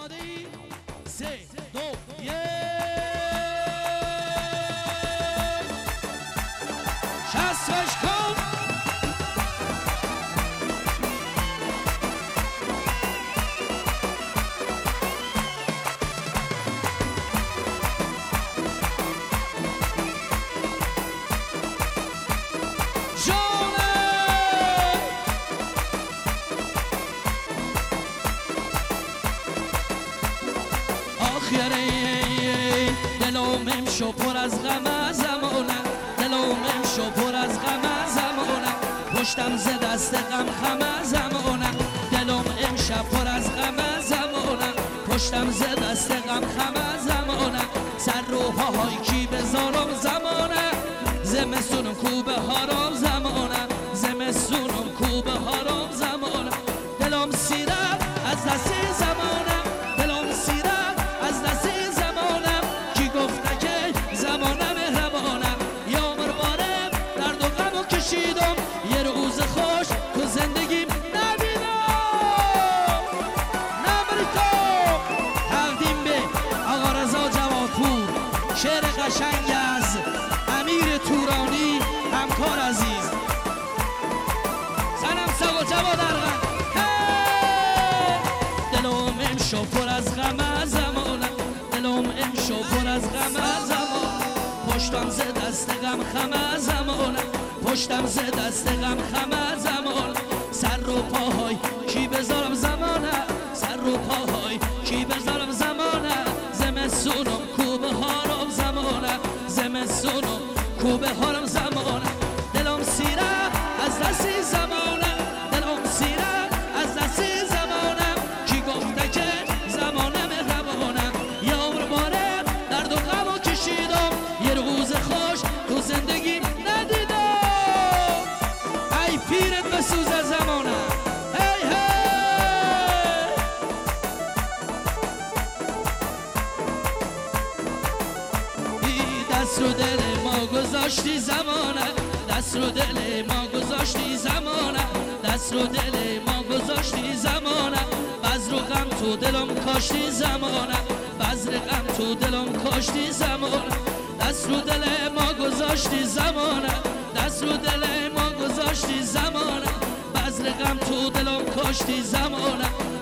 آماده ای؟ 3 2 1 شستش کن. دلم امشو پر از غم زمانه، دلم امشو پر از غم زمانه، پشتم ز دست غم خم زمانه، دلم امشب پر از غم زمانه، پشتم ز دست غم خم زمانه، سر رو پاهای کی بذارم زمانه، زمستونم کوبه هارم زمانه، زمستونم کوبه هارم زمانه، دلم سیره از دست زمانه، دلم سیره از دست زمانه، کی گفته که زمانه مهربانه، یامر باره درد و غمو کشیدم، یه روز خوش تو زندگیم ندیدم. نمریتم تقدیم به آقا رضا جوادپور، شعر قشنگ از امیر تورانی همکار عزیز. سلام سوا جواد ارغن. دلم امشو پر از غم زمانه، دلم امشو پر از غم زمانه، پشتم ز دست غم خم زمانه، پشتم ز دست غم خم زمانه، سر رو پاهای کی بذارم زمانه، سر رو پاهای کی بذارم زمانه، زمستونم کوبه هارم زمانه، زمستونم کوبه هارم زمانه، دلم سیره از دست زمانه، دلم سیره از دست زمانه، کی گفته که زمانه مهربانه، یار باره درد و غمو کشیدم، یه روز خوش تو زندگیم ندیدم. ای پیرت بسوزه زمانه. هی هی دست رو دل ما گذاشتی زمانه، دست رو دل ما گذاشتی زمانه، دست رو دل ما گذاشتی زمانه، بذر و غم تو دلم کاشتی زمانه، بذر غم تو دلم کاشتی زمانه، دست رو دل ما گذاشتی زمانه، دست رو دل ما گذاشتی زمانه، بذر غم تو دلم کاشتی زمانه،